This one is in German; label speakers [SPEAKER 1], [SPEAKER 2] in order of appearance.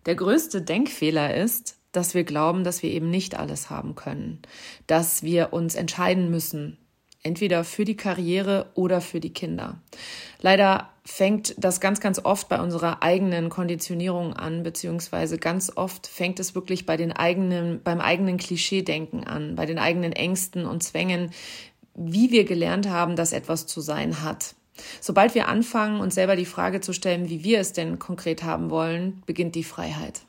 [SPEAKER 1] Der größte Denkfehler ist, dass wir glauben, dass wir eben nicht alles haben können, dass wir uns entscheiden müssen, entweder für die Karriere oder für die Kinder. Leider fängt das ganz, ganz oft bei unserer eigenen Konditionierung an, beziehungsweise ganz oft fängt es wirklich beim eigenen Klischeedenken an, bei den eigenen Ängsten und Zwängen, wie wir gelernt haben, dass etwas zu sein hat. Sobald wir anfangen, uns selber die Frage zu stellen, wie wir es denn konkret haben wollen, beginnt die Freiheit.